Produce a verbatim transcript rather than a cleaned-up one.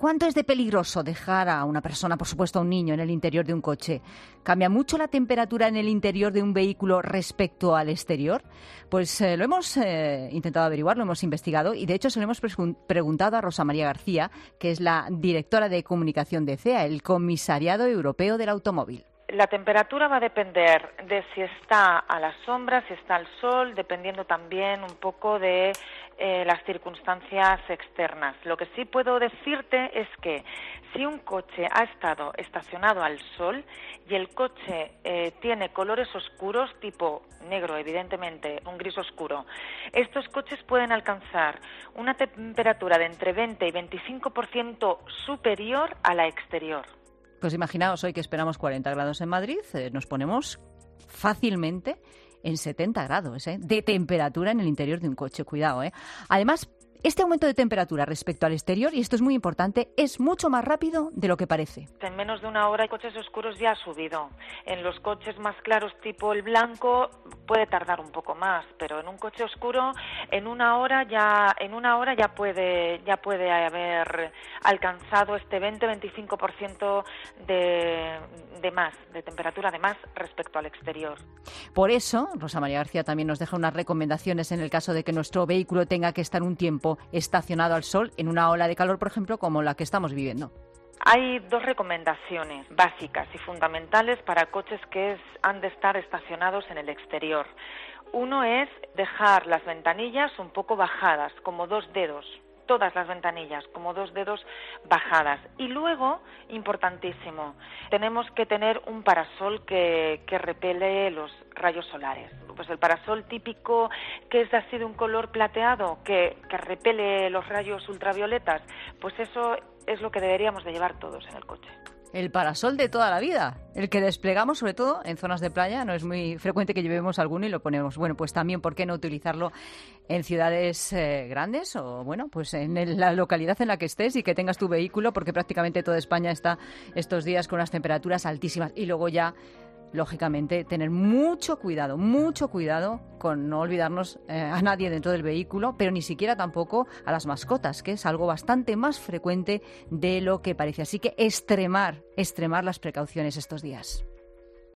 ¿Cuánto es de peligroso dejar a una persona, por supuesto a un niño, en el interior de un coche? ¿Cambia mucho la temperatura en el interior de un vehículo respecto al exterior? Pues eh, lo hemos eh, intentado averiguar, lo hemos investigado y de hecho se lo hemos pregun- preguntado a Rosa María García, que es la directora de comunicación de C E A, el Comisariado Europeo del Automóvil. La temperatura va a depender de si está a la sombra, si está al sol, dependiendo también un poco de eh, las circunstancias externas. Lo que sí puedo decirte es que si un coche ha estado estacionado al sol y el coche eh, tiene colores oscuros, tipo negro, evidentemente, un gris oscuro, estos coches pueden alcanzar una temperatura de entre veinte y veinticinco por ciento superior a la exterior. Pues imaginaos hoy que esperamos cuarenta grados en Madrid, eh, nos ponemos fácilmente en setenta grados ¿eh? de temperatura en el interior de un coche. Cuidado, ¿eh? Además, este aumento de temperatura respecto al exterior, y esto es muy importante, es mucho más rápido de lo que parece. En menos de una hora en coches oscuros ya ha subido. En los coches más claros tipo el blanco puede tardar un poco más, pero en un coche oscuro en una hora ya en una hora ya puede ya puede haber alcanzado este veinte a veinticinco por ciento de de más, de temperatura de más respecto al exterior. Por eso, Rosa María García también nos deja unas recomendaciones en el caso de que nuestro vehículo tenga que estar un tiempo estacionado al sol en una ola de calor, por ejemplo, como la que estamos viviendo. Hay dos recomendaciones básicas y fundamentales para coches que es, han de estar estacionados en el exterior. Uno es dejar las ventanillas un poco bajadas, como dos dedos. Todas las ventanillas, como dos dedos bajadas. Y luego, importantísimo, tenemos que tener un parasol que, que repele los rayos solares. Pues el parasol típico que es así de un color plateado, que, que repele los rayos ultravioletas, pues eso es lo que deberíamos de llevar todos en el coche. El parasol de toda la vida, el que desplegamos sobre todo en zonas de playa, no es muy frecuente que llevemos alguno y lo ponemos. Bueno, pues también, ¿por qué no utilizarlo en ciudades eh, grandes o, bueno, pues en el, la localidad en la que estés y que tengas tu vehículo, porque prácticamente toda España está estos días con unas temperaturas altísimas y luego ya, lógicamente, tener mucho cuidado, mucho cuidado con no olvidarnos eh, a nadie dentro del vehículo, pero ni siquiera tampoco a las mascotas, que es algo bastante más frecuente de lo que parece. Así que extremar, extremar las precauciones estos días.